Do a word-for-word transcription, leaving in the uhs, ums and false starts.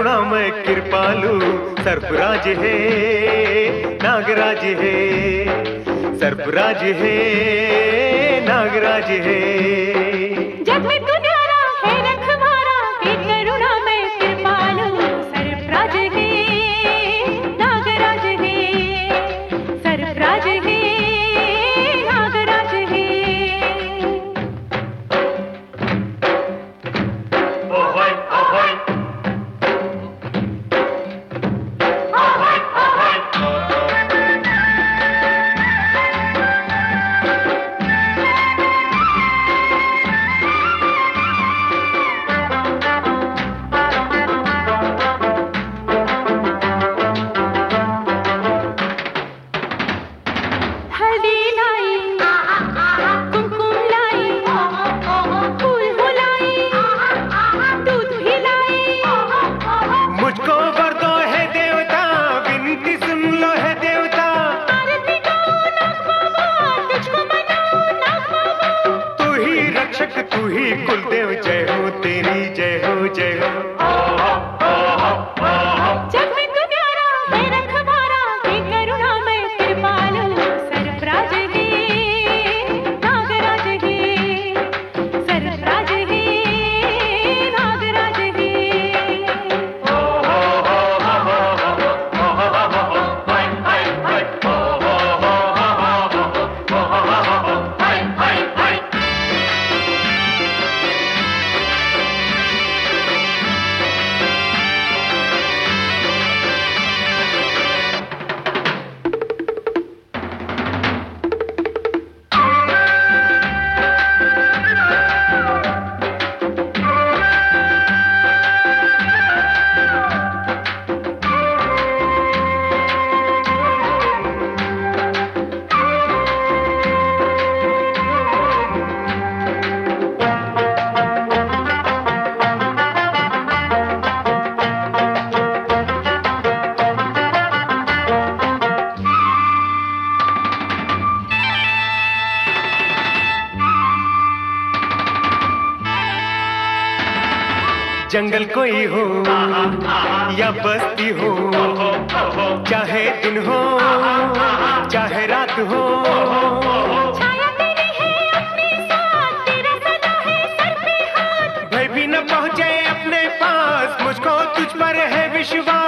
करुणामय कृपालु सर्पराज है, नागराज है, सर्पराज है, नागराज है। जग में तू न्यारा है रखवारा, हे करुणामय कृपालु सर्पराज है, नागराज है, सर्पराज है, नागराज है। ओहोय ओहोय हल्दी लाई, कुमकुम लाई, फूल बुलाई, दूध भी लाई। मुझको वर दो है देवता, विनती सुन लो है देवता। आरती गाओ नाग बाबा, तुझको मनाओ नाग बाबा। तू ही रक्षक, तू ही कुलदेव, जय हो तेरी, जय हो जय हो। जग में तू न्यारा है रखवारा, हे करुणामय कृपालु सर्पराज है, नागराज है, सर्पराज है, नागराज है। जंगल कोई हो या बस्ती हो, चाहे दिन हो चाहे रात हो, छाया तेरी है अपने साथ, तेरा सदा है सर पे हाथ। भय भी न पहुंचे अपने पास, मुझको तुझ पर है विश्वास।